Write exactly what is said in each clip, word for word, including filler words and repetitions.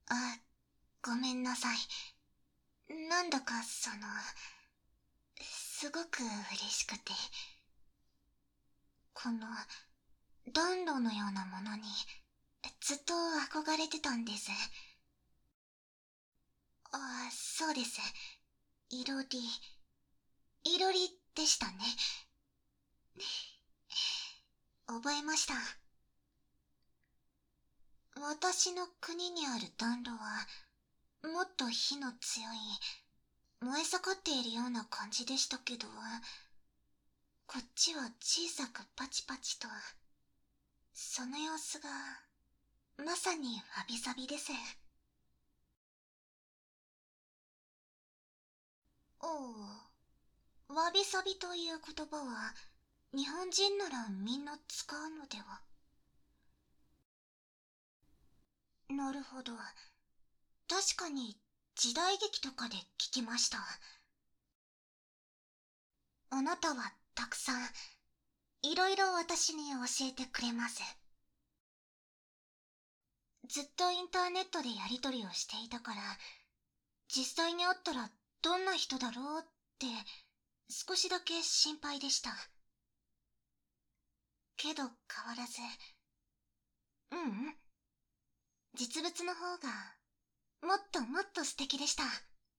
あ、ごめんなさい。なんだかその、すごく嬉しくて。この、暖炉のようなものに、ずっと憧れてたんです。あ、そうです。いろり、いろりでしたね。覚えました。私の国にある暖炉は、もっと火の強い、燃え盛っているような感じでしたけど、こっちは小さくパチパチと、その様子が、まさにわびさびです。おう、わびさびという言葉は、日本人ならみんな使うのでは。なるほど。確かに、時代劇とかで聞きました。あなたはたくさん、いろいろ私に教えてくれます。ずっとインターネットでやりとりをしていたから、実際に会ったらどんな人だろうって、少しだけ心配でした。けど変わらず、ううん、実物の方が、もっともっと素敵でした。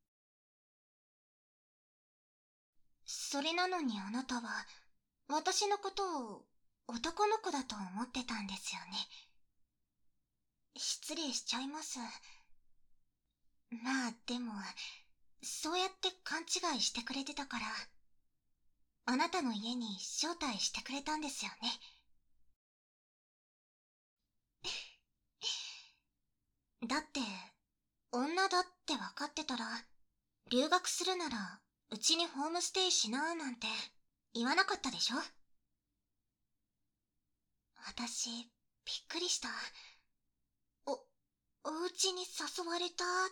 それなのにあなたは、私のことを男の子だと思ってたんですよね。失礼しちゃいます。まあでも、そうやって勘違いしてくれてたから、あなたの家に招待してくれたんですよね。だって、女だって分かってたら、留学するなら、うちにホームステイしなーなんて言わなかったでしょ。私、びっくりした。お、お家に誘われたって。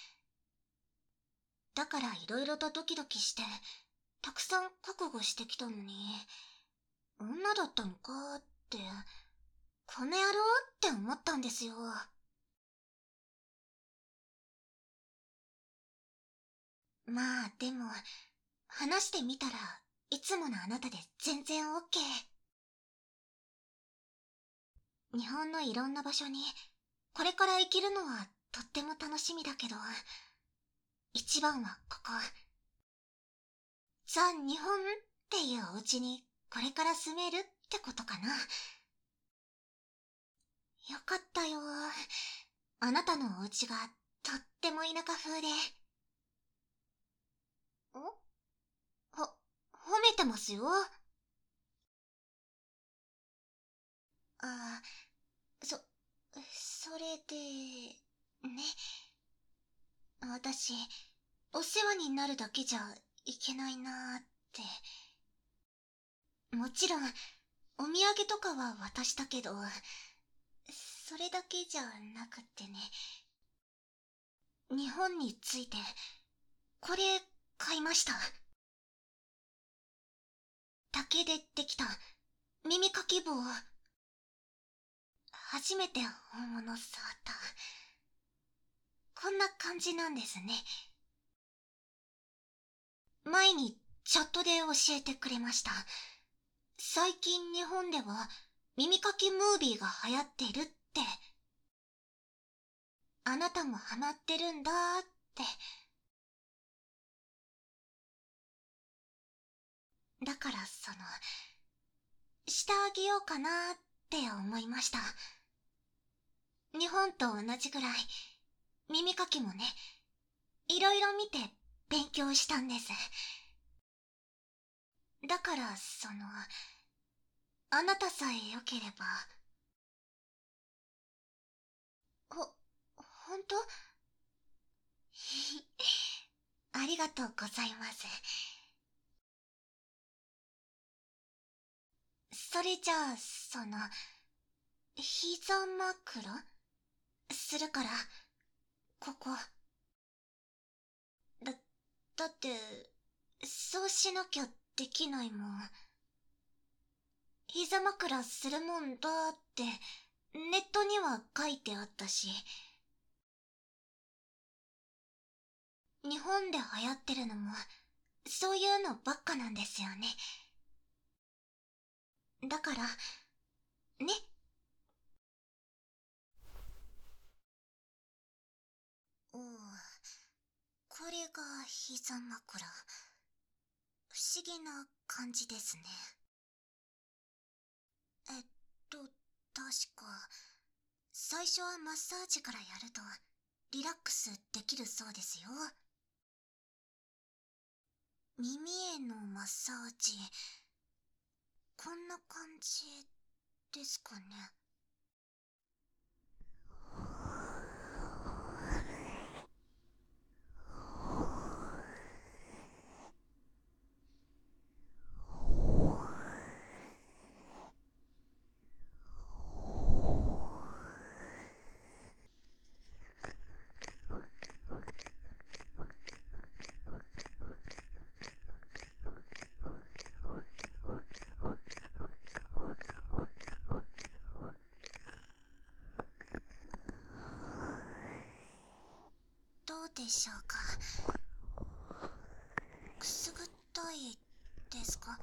だから色々とドキドキして、たくさん覚悟してきたのに、女だったのかーって、この野郎って思ったんですよ。まあでも、話してみたらいつものあなたで全然オッケー。日本のいろんな場所にこれから行けるのはとっても楽しみだけど、一番はここ、ザ・日本っていうお家にこれから住めるってことかな。よかったよ。あなたのお家がとっても田舎風で。んほ、褒めてますよ。ああ、そ、それで、ね。私、お世話になるだけじゃいけないなーって。もちろん、お土産とかは渡したけど、それだけじゃなくってね。日本について、これ、買いました。竹でできた、耳かき棒。初めて本物触った。こんな感じなんですね。前にチャットで教えてくれました。最近日本では耳かきムービーが流行ってるって。あなたもハマってるんだーって。だからその、してあげようかなーって思いました。日本と同じぐらい、耳かきもね、いろいろ見て勉強したんです。だからその、あなたさえ良ければ。ほ、ほんと？ありがとうございます。それじゃあ、その、膝枕するから、ここ。だ、だって、そうしなきゃできないもん。膝枕するもんだって、ネットには書いてあったし。 日本で流行ってるのも、そういうのばっかなんですよね。だから、ね。おう、これが膝枕。不思議な感じですね。えっと、確か、最初はマッサージからやると、リラックスできるそうですよ。耳へのマッサージ、こんな感じですかね。どうでしょうか。くすぐったいですか。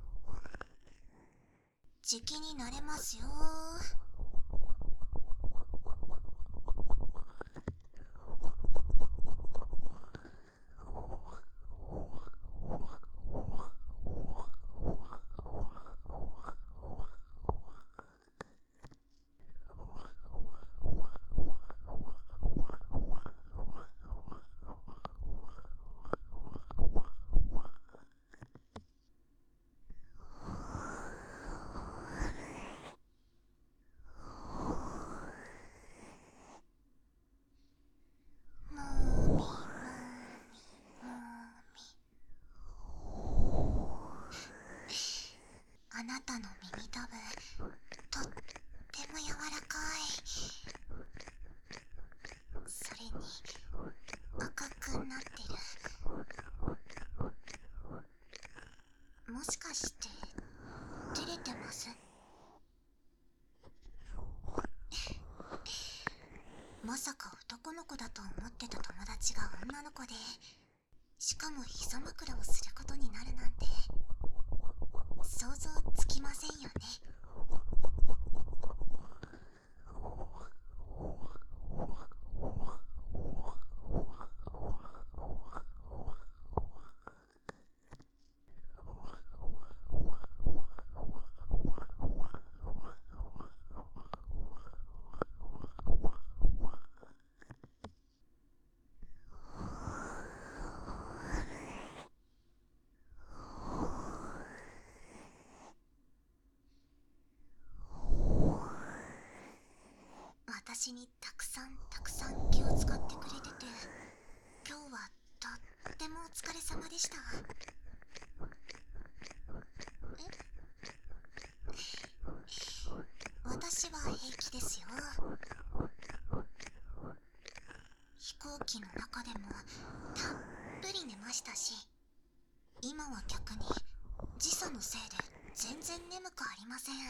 じきになれますよ。もーみもーみもーみ。あなたの耳たぶ、とっても柔らかい。それに赤くなってる。もしかして照れてます？まさか男の子だと思ってた友達が女の子で、しかも膝枕をすることになるなんて想像つきませんよね。私にたくさんたくさん気を使ってくれてて、今日はとってもお疲れ様でした。私は平気ですよ。飛行機の中でもたっぷり寝ましたし、今は逆に時差のせいで全然眠くありません。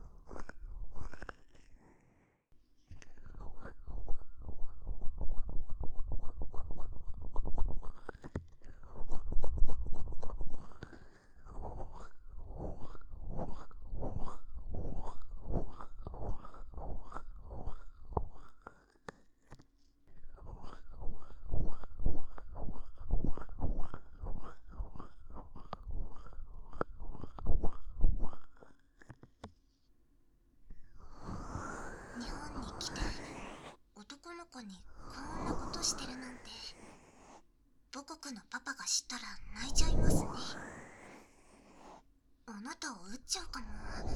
日本に来て男の子にこんなことしてるなんて、母国のパパが知ったら泣いちゃいますね。あなたを撃っちゃうかも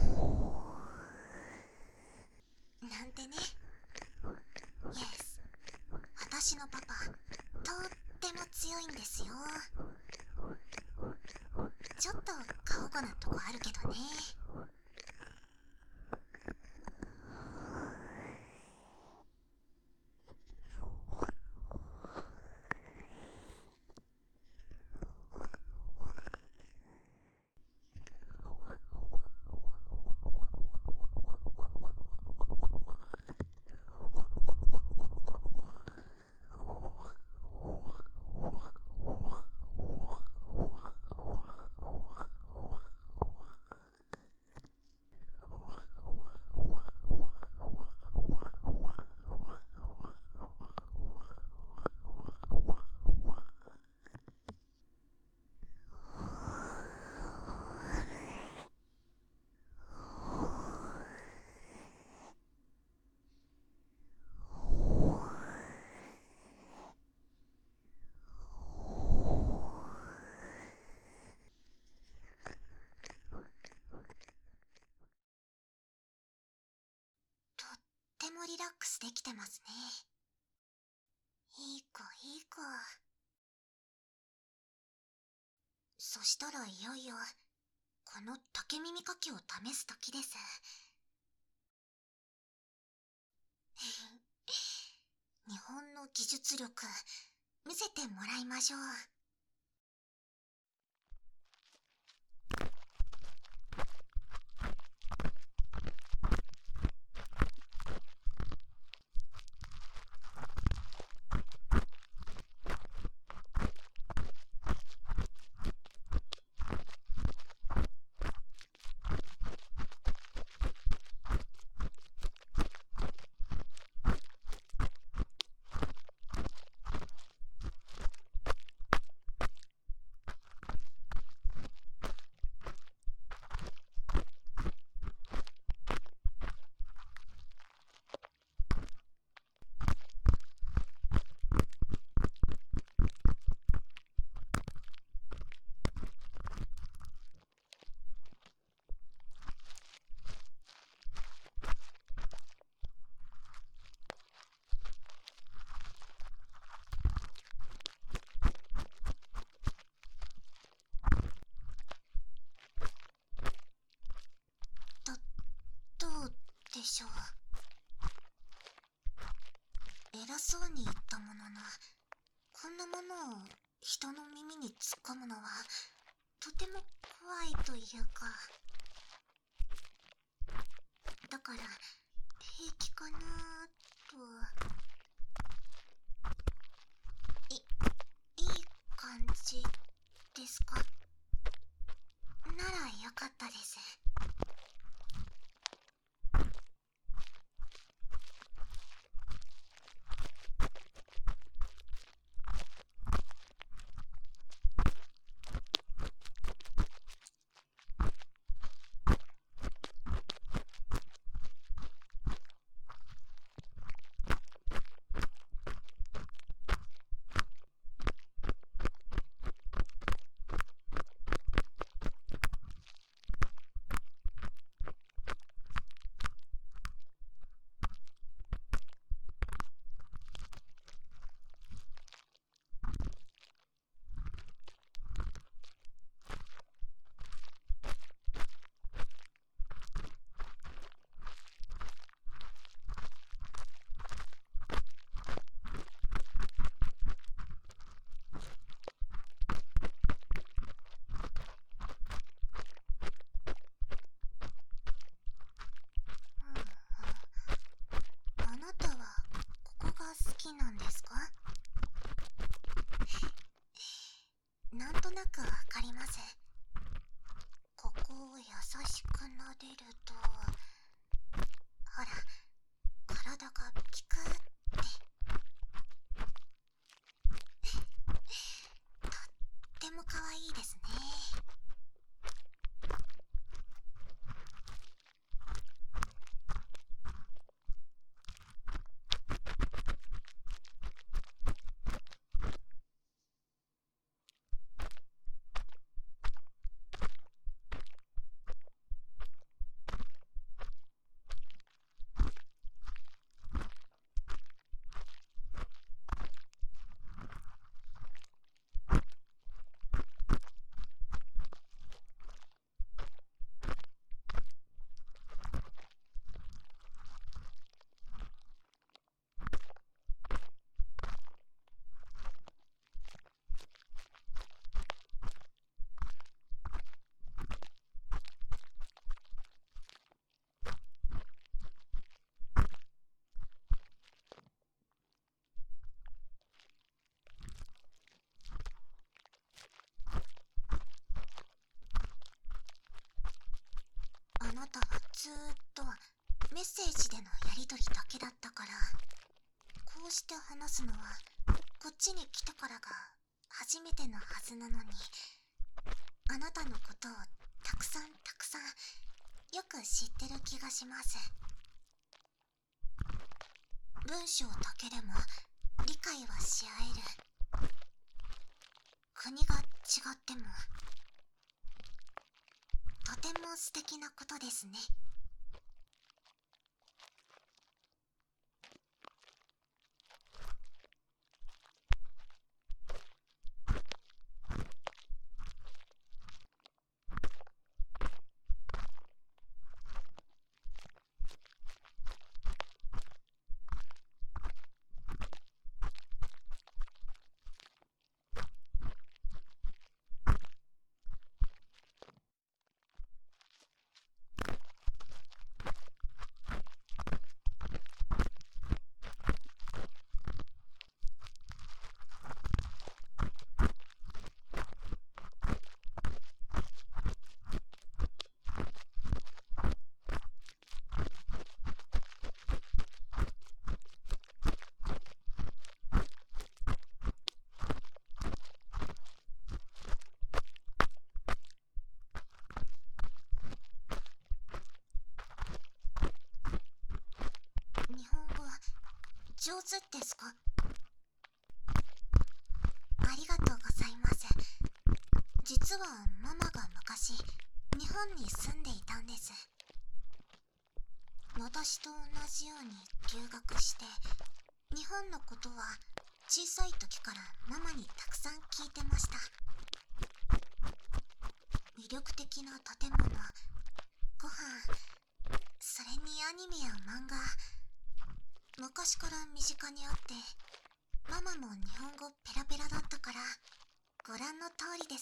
なんてね。イエス、私のパパとっても強いんですよ。ちょっと過保護なとこあるけどね。 リラックスできてますね。いい子いい子。そしたらいよいよこの竹耳かきを試す時です。日本の技術力見せてもらいましょう。どうでしょう。偉そうに言ったものの、こんなものを人の耳に突っ込むのはとても怖いというか、だから平気かなと。いいい感じですか？ならよかったです。あなたはここが好きなんですか？なんとなくわかります。ここを優しく撫でると、ほら、体がピクってとっても可愛いですね。あなたはずーっとメッセージでのやりとりだけだったから、こうして話すのはこっちに来てからが初めてのはずなのに、あなたのことをたくさんたくさんよく知ってる気がします。文章だけでも理解はし合える。国が違ってもとても素敵なことですね。 上手ですか？ありがとうございます。実はママが昔日本に住んでいたんです。私と同じように留学して、日本のことは小さい時からママにたくさん聞いてました。魅力的な建物、ご飯、それにアニメや漫画、昔から身近にあって、ママも日本語ペラペラだったから、ご覧の通りです。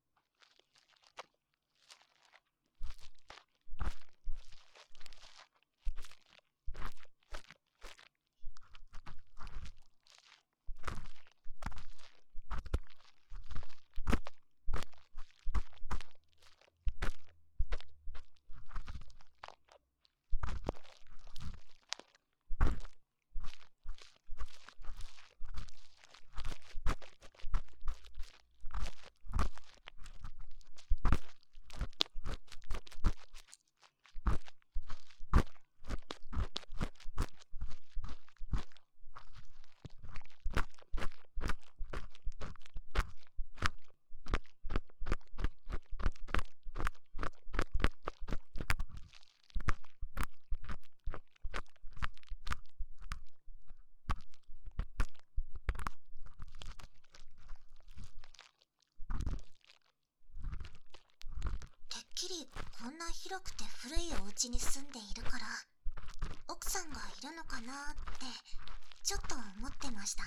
てっきりこんな広くて古いお家に住んでいるから奥さんがいるのかなってちょっと思ってました。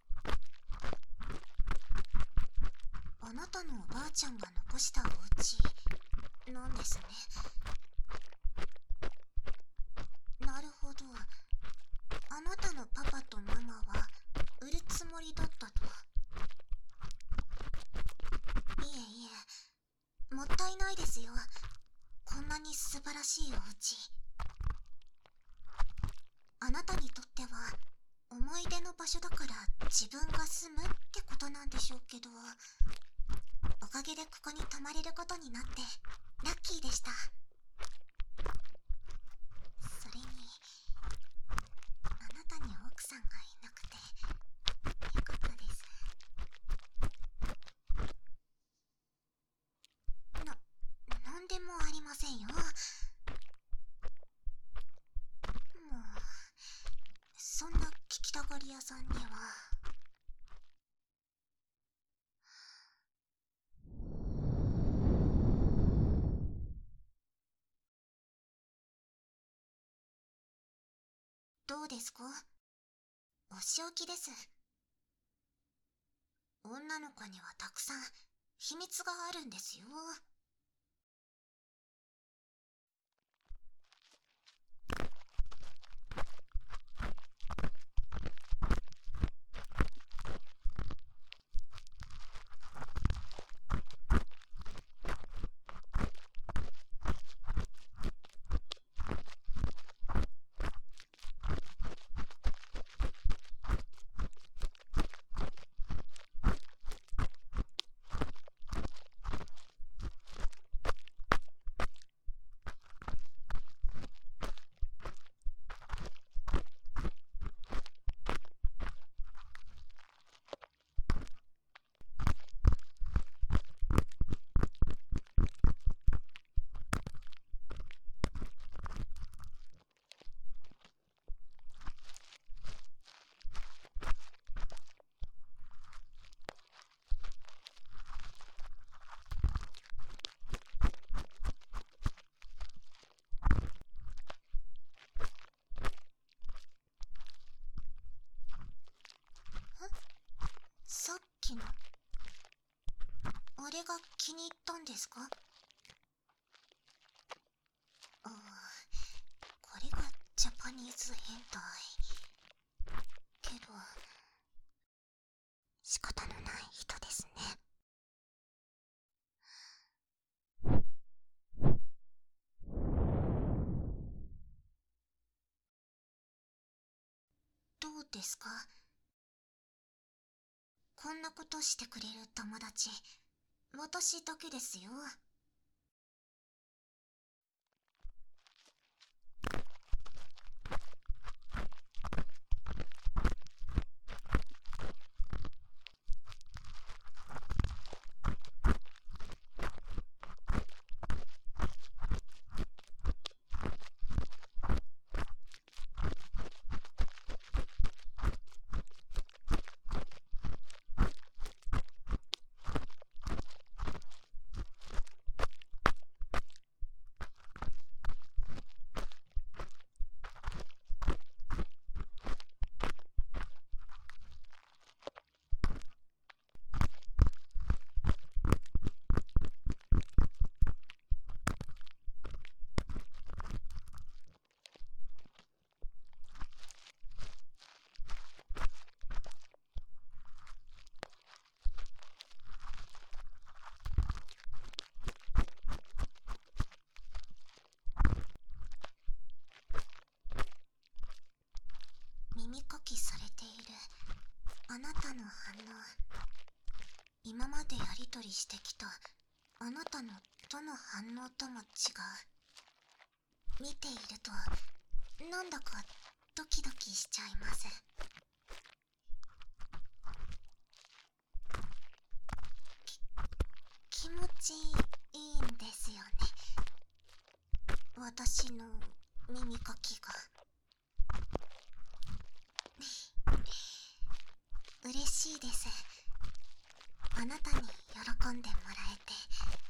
あなたのおばあちゃんが残したお家なんですね。なるほど。あなたのパパとママは売るつもりだったと。いえいえ、もったいないですよ。こんなに素晴らしいお家。あなたにとっては思い出の場所だから自分が住むってことなんでしょうけど、おかげでここに泊まれることになってラッキーでした。それにあなたに奥さんがいなくてよかったです。な、なんでもありませんよ。もうそんな聞きたがり屋さんには。どうですか？お仕置きです。女の子にはたくさん秘密があるんですよ。さっきのあれが気に入ったんですか？ああ、これがジャパニーズ変態。けど仕方のない人ですね。どうですか？こんなことしてくれる友達、私だけですよ。 耳かきされているあなたの反応、今までやりとりしてきたあなたのどの反応とも違う。見ているとなんだかドキドキしちゃいます。き気持ちいいんですよね、私の耳かきが。嬉しいです、あなたに喜んでもらえて。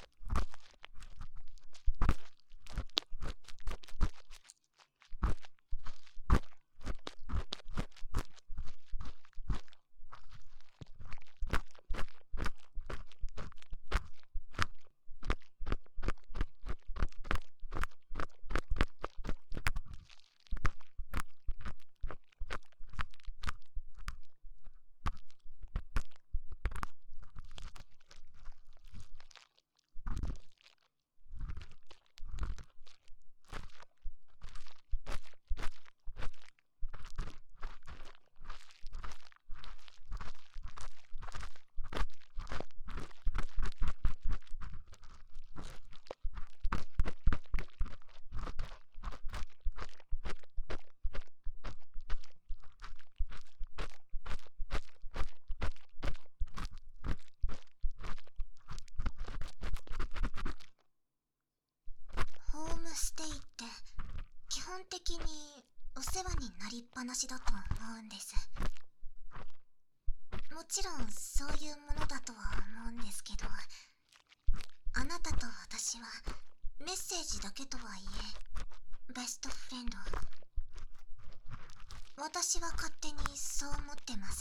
ホームステイって基本的にお世話になりっぱなしだと思うんです。もちろんそういうものだとは思うんですけど、あなたと私はメッセージだけとはいえベストフレンド。私は勝手にそう思ってます。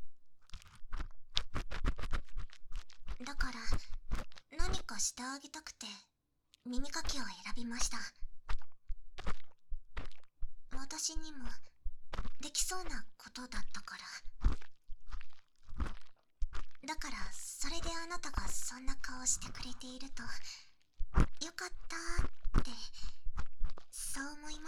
だから何かしてあげたくて耳かきを選びました。私にもできそうなことだったから。だからそれであなたがそんな顔してくれているとよかったってそう思います。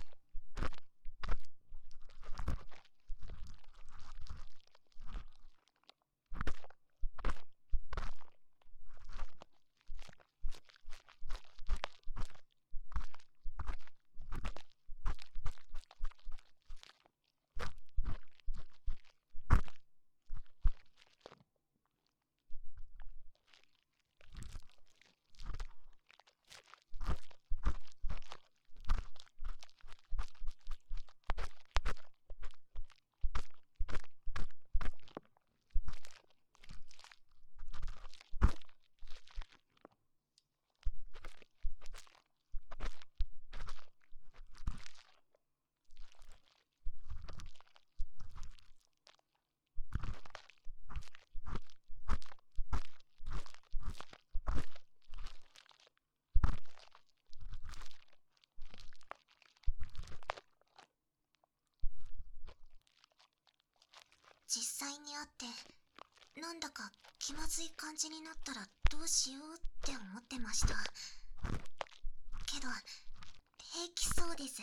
実際に会ってなんだか気まずい感じになったらどうしようって思ってました。けど平気そうです。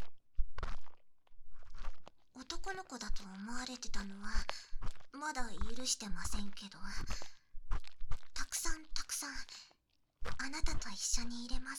男の子だと思われてたのはまだ許してませんけど、たくさんたくさんあなたと一緒にいれます。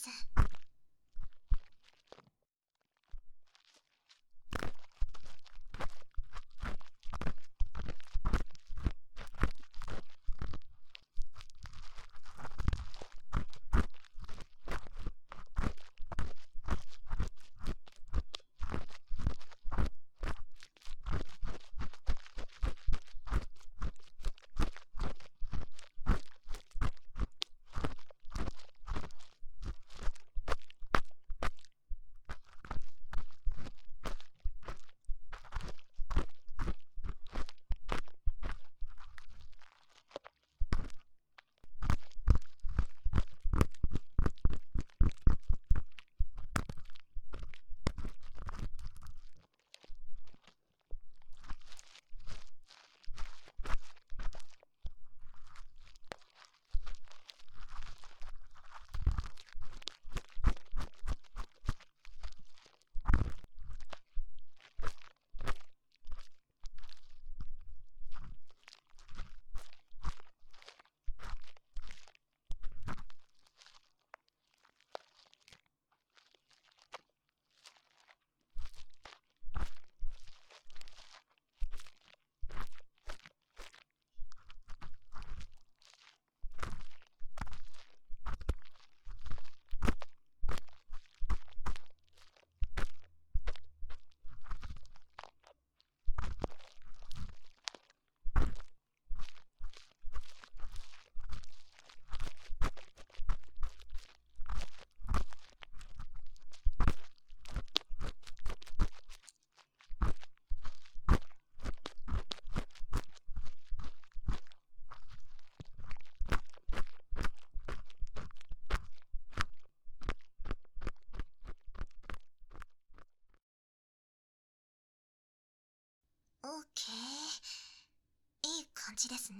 オーケー。いい感じですね。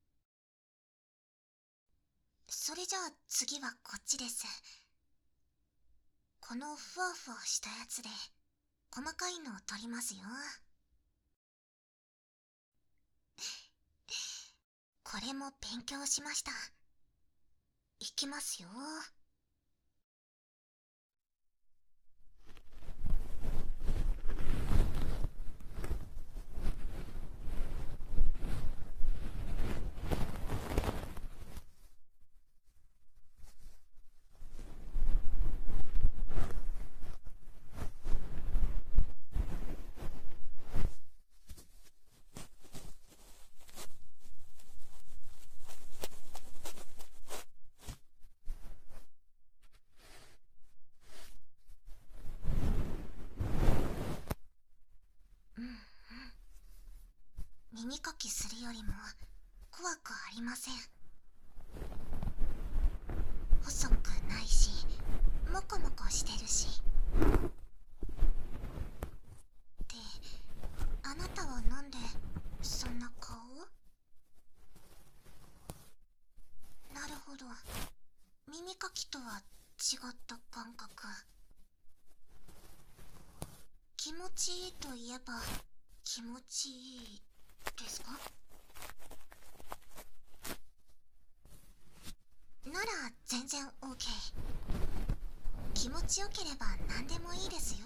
それじゃあ次はこっちです。このふわふわしたやつで細かいのを取りますよ。これも勉強しました。いきますよ。うんうん。耳かきするよりも怖くありません。細くないし、モコモコしてるし。で、あなたはなんでそんな顔？なるほど、耳かきとは違った感覚。気持ちいいといえば気持ちいいですか？なら全然 オーケー。 気持ちよければ何でもいいですよ。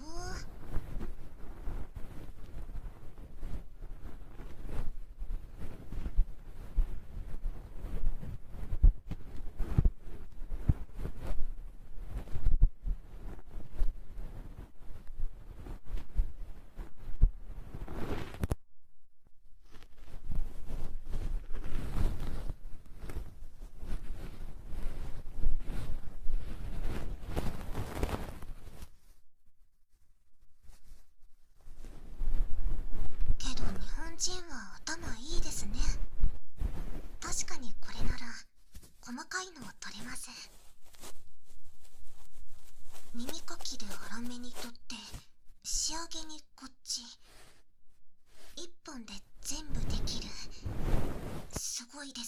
けど日本人は頭いいですね。確かにこれなら細かいのを取れます。耳かきで粗めに取って仕上げにこっち。一本で全部できる。すごいです。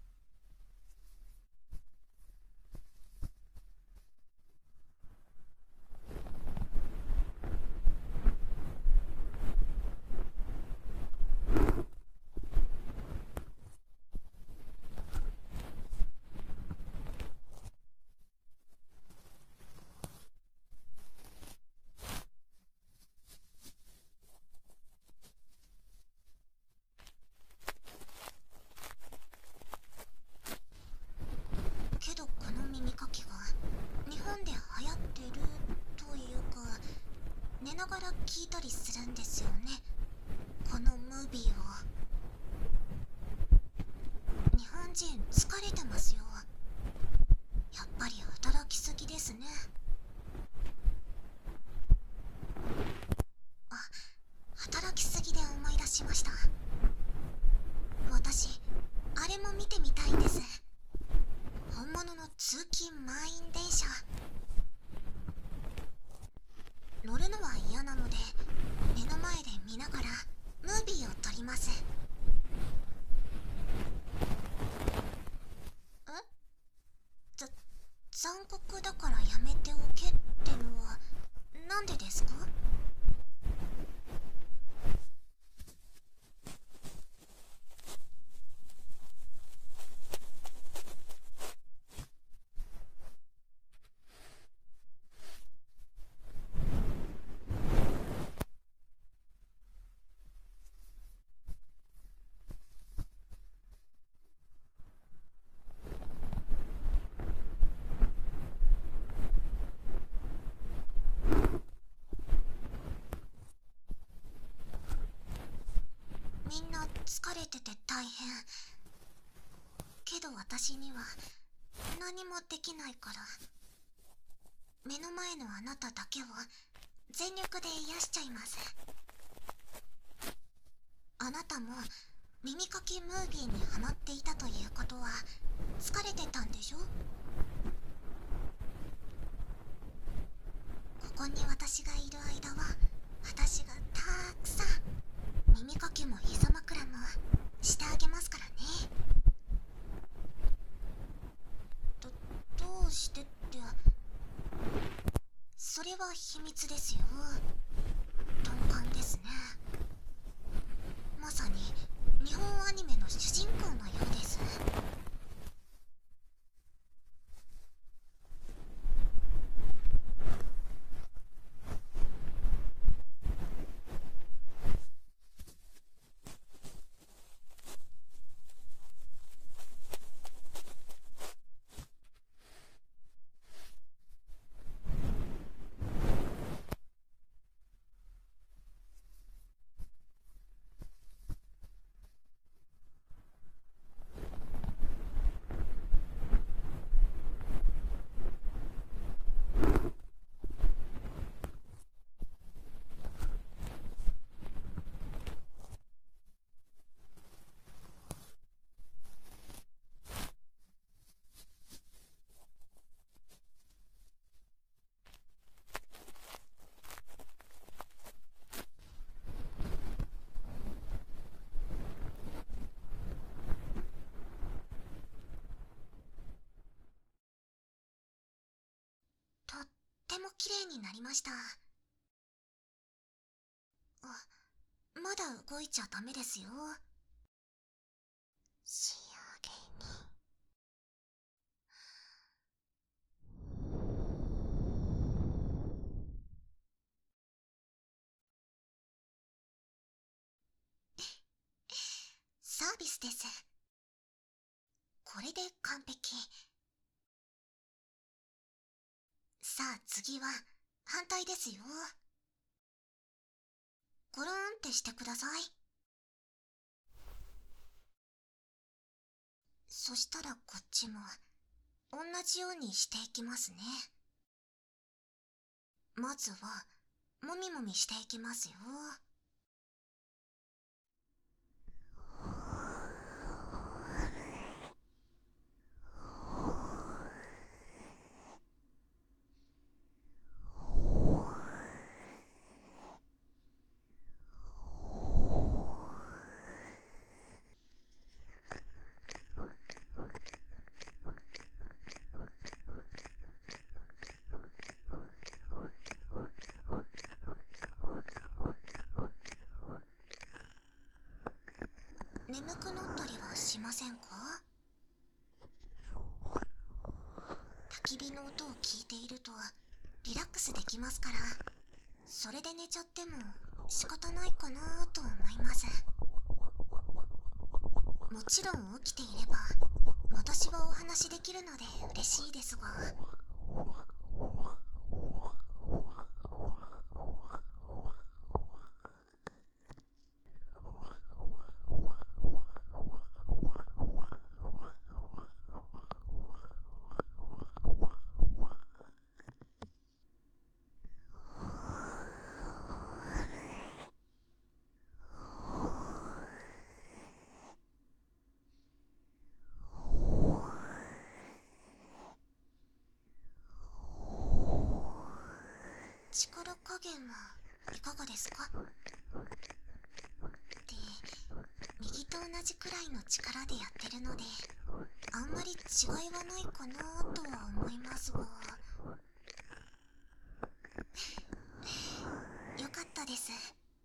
けどこの耳かきが日本で流行ってるというか、寝ながら聞いたりするんですよね、このムービーを。日本人疲れてますよ。やっぱり働きすぎですね。あ、働きすぎで思い出しました。私あれも見てみたいんです。本物の通勤満員電車。乗るのは嫌なので目の前で見ながらムービーを撮ります。え？ざ残酷だからやめておけってのはなんでですか？みんな疲れてて大変。けど私には何もできないから、目の前のあなただけを全力で癒しちゃいます。あなたも耳かきムービーにハマっていたということは疲れてたんでしょ？ここに私がいる間は私がたくさん耳か秘密ですよ。鈍感ですね。まさに日本アニメの主人公のようです。とっても綺麗になりました。あ、まだ動いちゃダメですよ。仕上げに。サービスです。これで完璧。さあ次は反対ですよ。ゴローンってしてください。そしたらこっちも同じようにしていきますね。まずはもみもみしていきますよ。眠くなったりはしませんか？焚き火の音を聞いているとリラックスできますから、それで寝ちゃっても仕方ないかなと思います。もちろん起きていれば私はお話しできるので嬉しいですが。力加減はいかがですか？で、右と同じくらいの力でやってるので、あんまり違いはないかなとは思いますが。よかったです。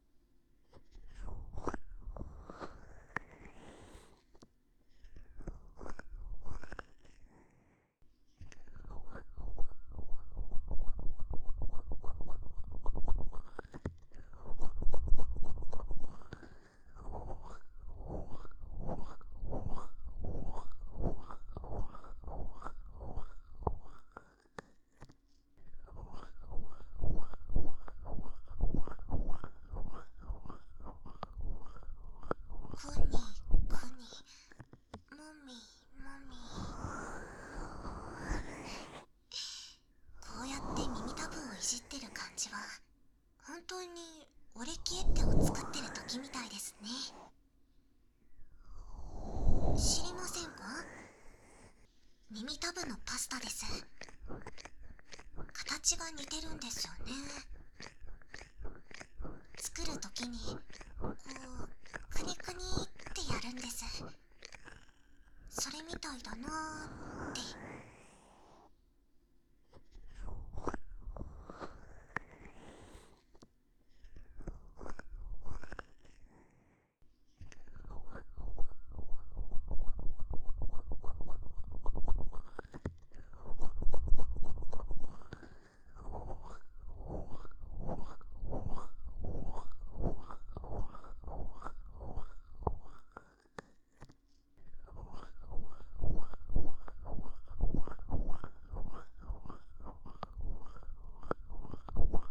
くにくに、もみもみ。こうやって耳たぶをいじってる感じは本当にオレキエッテを作ってる時みたいですね。知りませんか？耳たぶのパスタです。形が似てるんですよね。作る時にこうくにくにってやるんです。それみたいだなーって。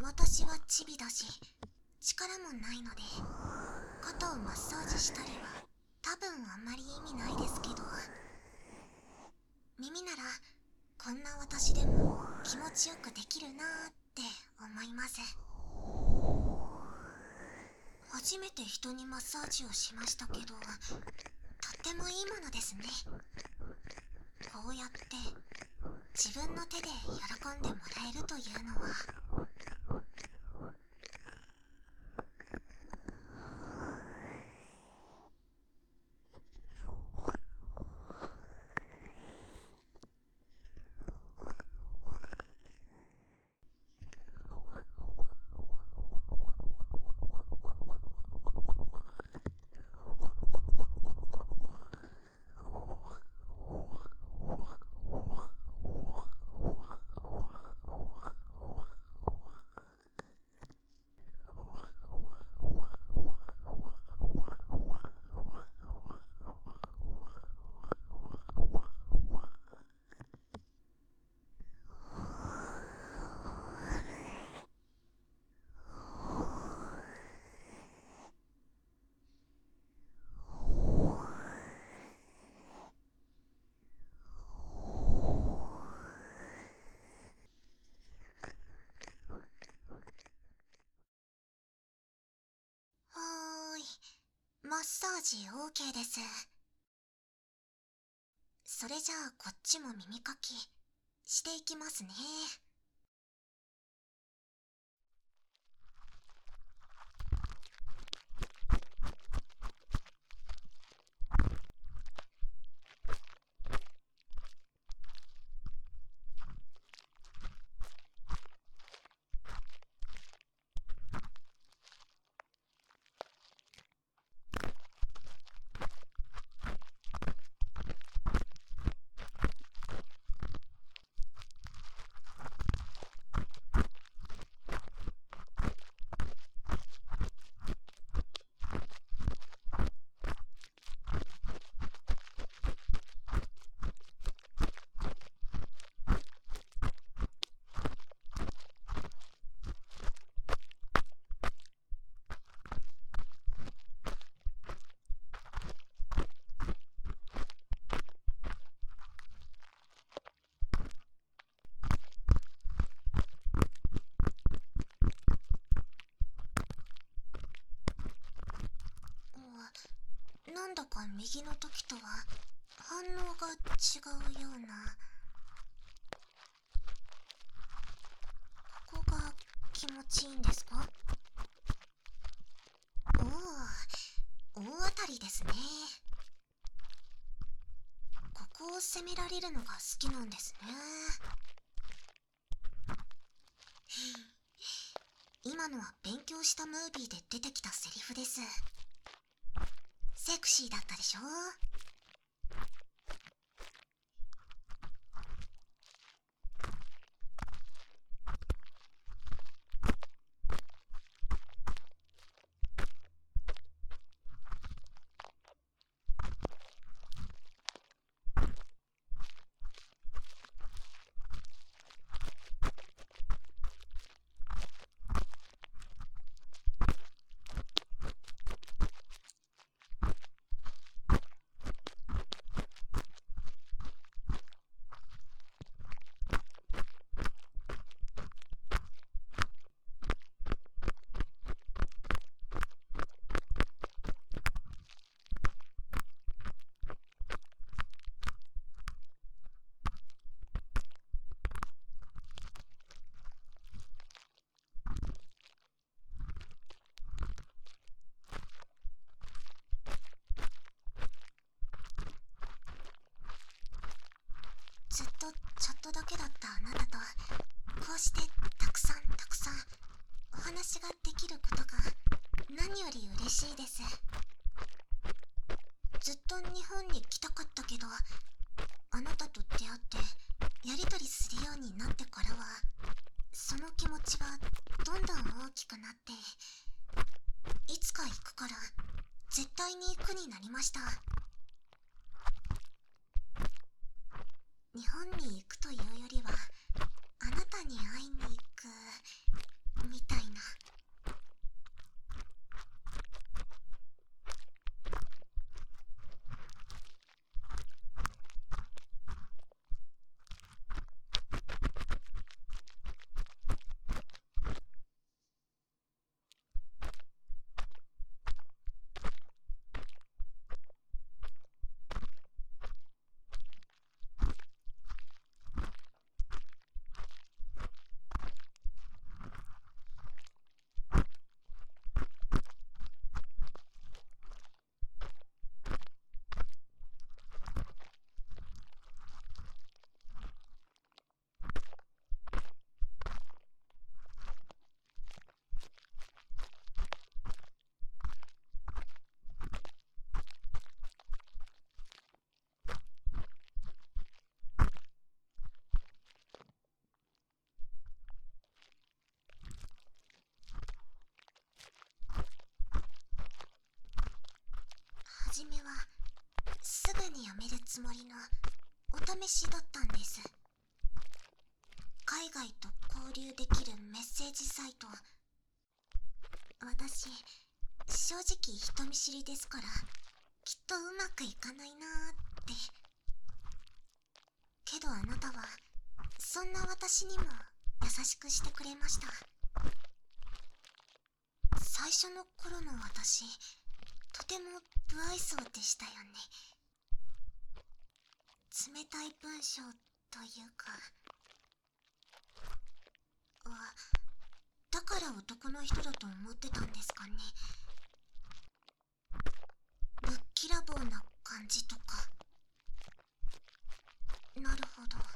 私はチビだし力もないので肩をマッサージしたりは多分あんまり意味ないですけど、耳ならこんな私でも気持ちよくできるなーって思います。初めて人にマッサージをしましたけど、とってもいいものですね。こうやって自分の手で喜んでもらえるというのは。はーい、マッサージ OK です。それじゃあこっちも耳かきしていきますね。なんだか右の時とは反応が違うような。ここが気持ちいいんですか？おお、大当たりですね。ここを攻められるのが好きなんですね。今のは勉強したムービーで出てきたセリフです。セクシーだったでしょ？ずっとちょっとだけだったあなたとこうしてたくさんたくさんお話ができることが何より嬉しいです。ずっと日本に来たかったけど、あなたと出会ってやりとりするようになってからはその気持ちがどんどん大きくなって、いつか行くから絶対に行くになりました。日本に行くというよりはあなたに会いに行くみみたいな。はじめはすぐにやめるつもりのお試しだったんです。海外と交流できるメッセージサイト。私正直人見知りですから、きっとうまくいかないなーって。けどあなたはそんな私にも優しくしてくれました。最初の頃の私、とても不愛想でしたよね。冷たい文章というか。あ、だから男の人だと思ってたんですかね。ぶっきらぼうな感じとか。なるほど。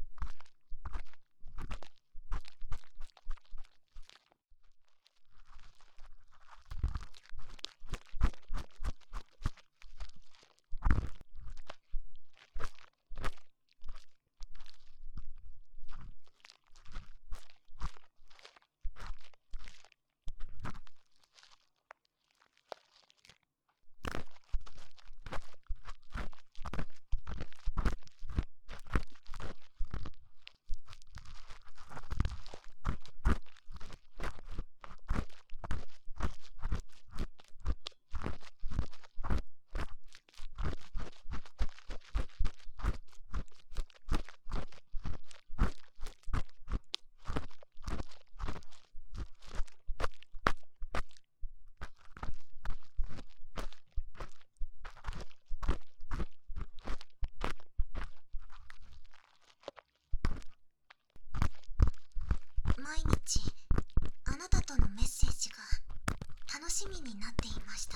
毎日あなたとのメッセージが楽しみになっていました。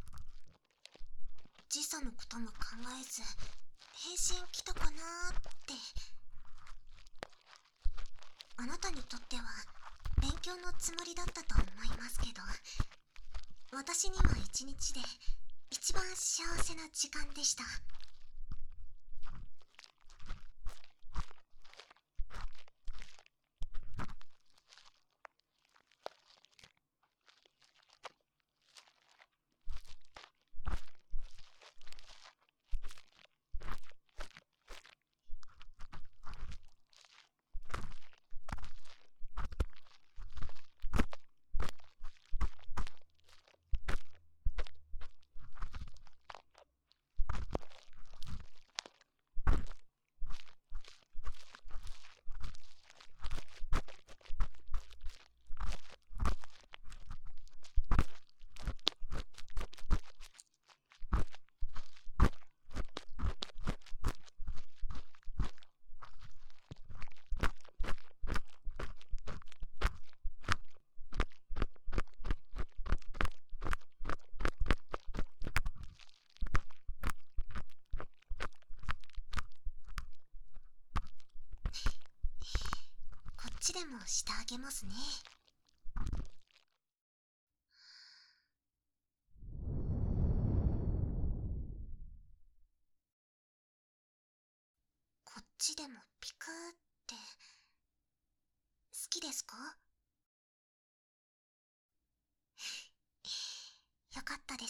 時差のことも考えず返信来たかなーって。あなたにとっては勉強のつもりだったと思いますけど、私には一日で一番幸せな時間でした。こっちでもしてあげますね。こっちでもピクーって好きですか？よかったです。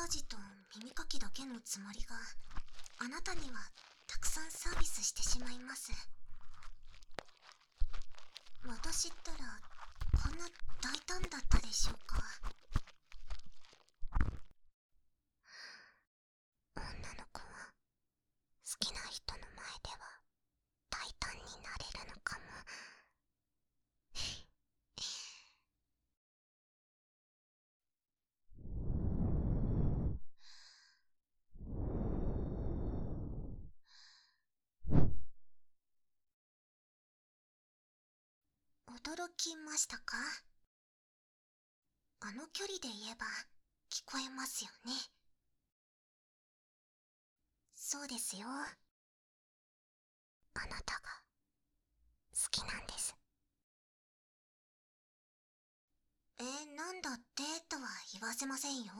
ージと耳かきだけのつもりが、あなたにはたくさんサービスしてしまいます。私ったらこんな大胆だったでしょうか。女の子は好きな人の前では大胆になれるのかも。驚きましたか？あの距離で言えば聞こえますよね。そうですよ。あなたが好きなんです。えー、なんだってとは言わせませんよ。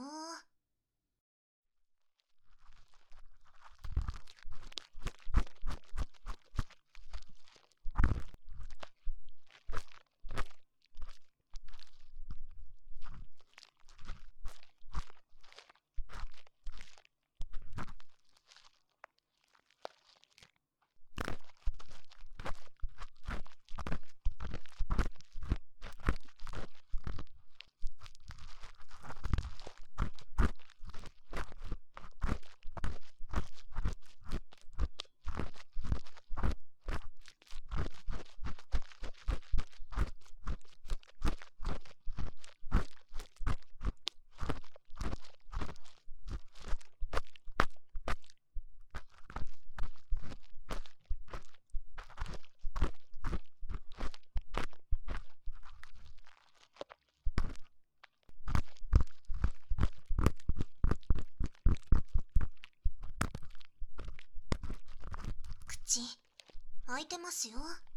口開いてますよ。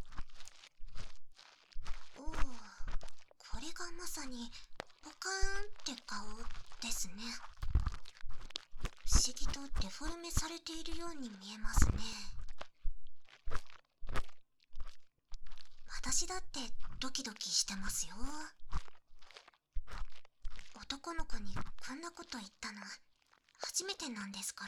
おお、これがまさにポカーンって顔ですね。不思議とデフォルメされているように見えますね。私だってドキドキしてますよ。男の子にこんなこと言ったの初めてなんですから。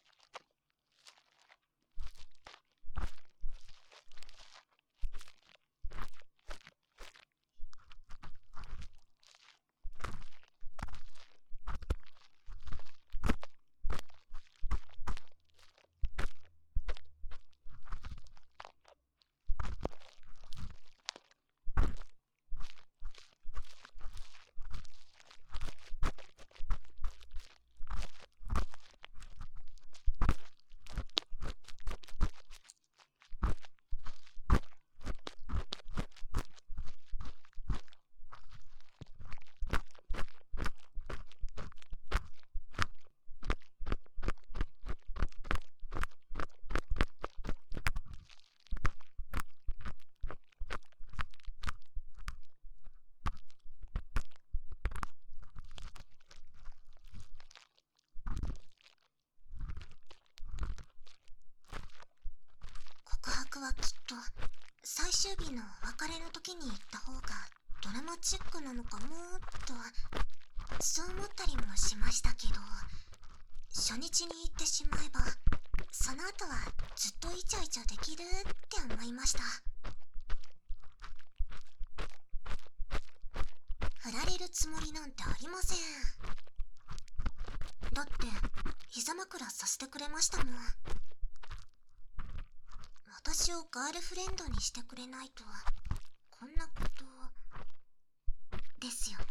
告白はきっと最終日のお別れの時に言った方がドラマチックなのかもとそう思ったりもしましたけど、初日に言ってしまえばその後はずっとイチャイチャできるって思いました。振られるつもりなんてありません。だって膝枕させてくれましたもん。私をガールフレンドにしてくれないとこんなことですよね。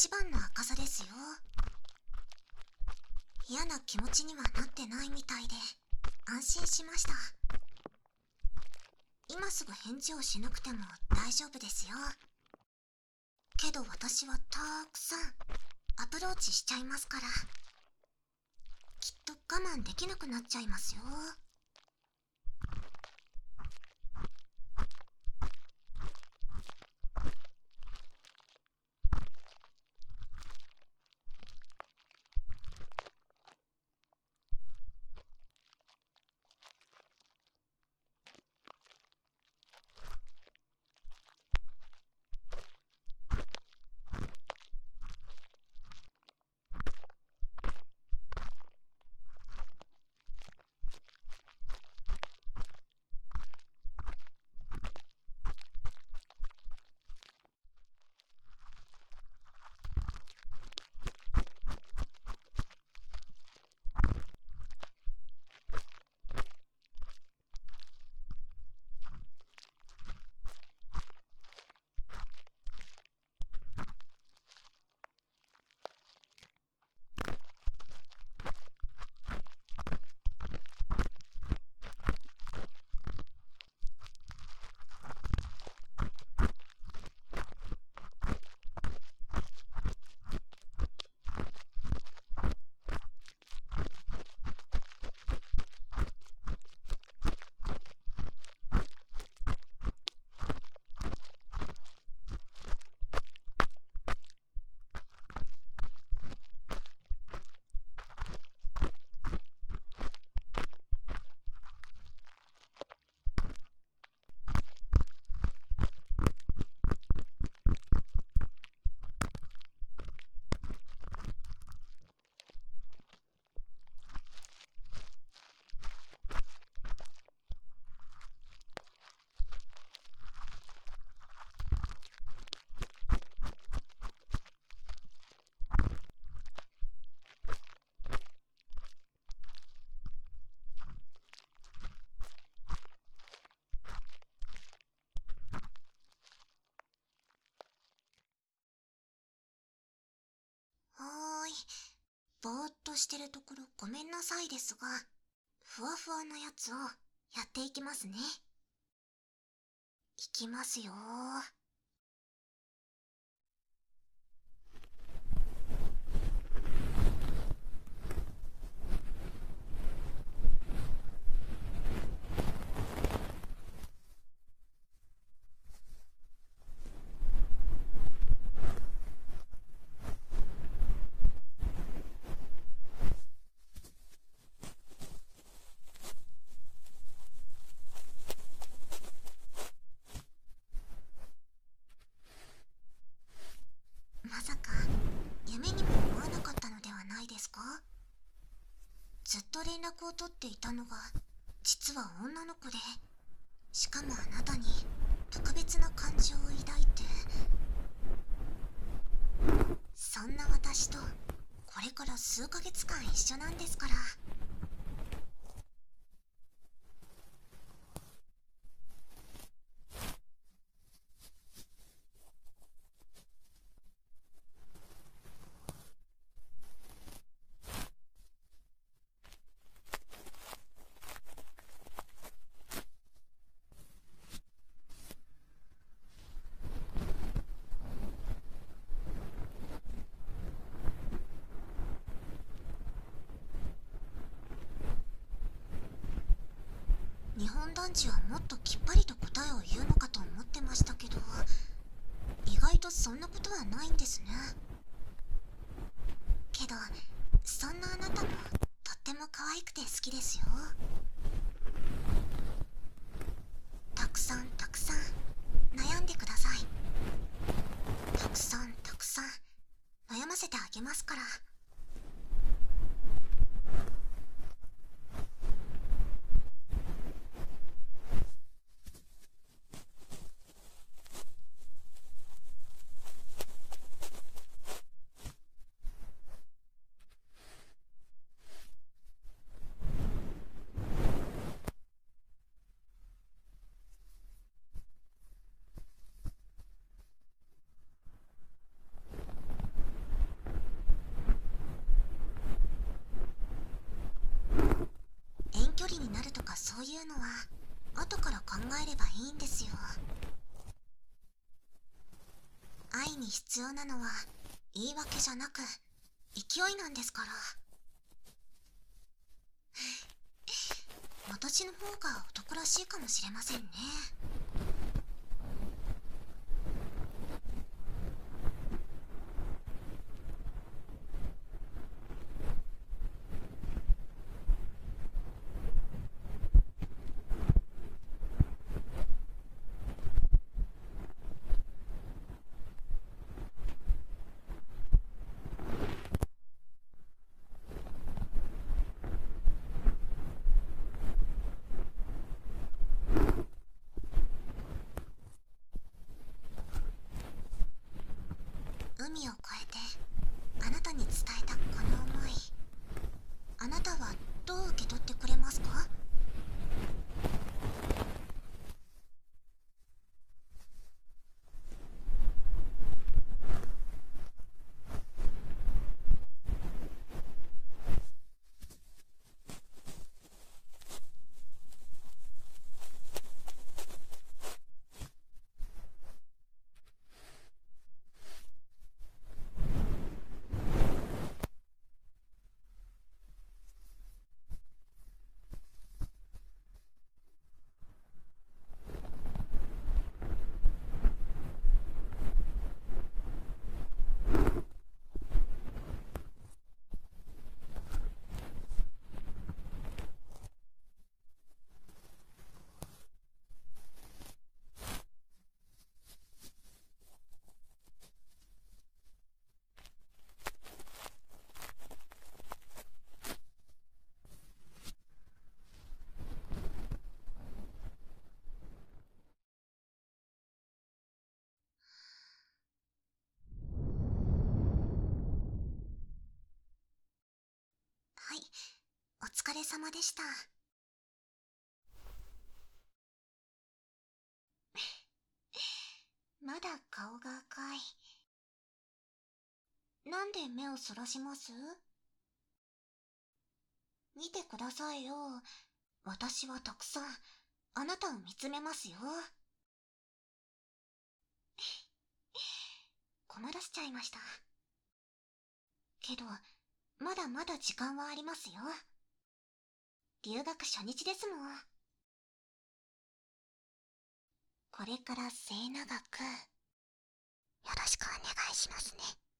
一番の赤さですよ。嫌な気持ちにはなってないみたいで安心しました。今すぐ返事をしなくても大丈夫ですよ。けど私はたくさんアプローチしちゃいますから、きっと我慢できなくなっちゃいますよ。はーい。ぼーっとしてるところごめんなさいですが、ふわふわなやつをやっていきますね。いきますよー。まさか夢にも思わなかったのではないですか？ずっと連絡を取っていたのが実は女の子で、しかもあなたに特別な感情を抱いて、そんな私とこれから数ヶ月間一緒なんですから。日本男児はもっときっぱりと答えを言うのかと思ってましたけど、意外とそんなことはないんですね。けどそんなあなたもとっても可愛くて好きですよ。たくさんたくさん悩んでください。たくさんたくさん悩ませてあげますから。 いうのは後から考えればいいんですよ。愛に必要なのは言い訳じゃなく勢いなんですから。私の方が男らしいかもしれませんね。海を越えてあなたに伝えたこの思い、あなたはどう受け取ってくれますか？はい、お疲れ様でした。まだ顔が赤い。なんで目をそらします？見てくださいよ。私はたくさんあなたを見つめますよ。困らせちゃいました。けど、まだまだ時間はありますよ。留学初日ですもん。これから末永く、よろしくお願いしますね。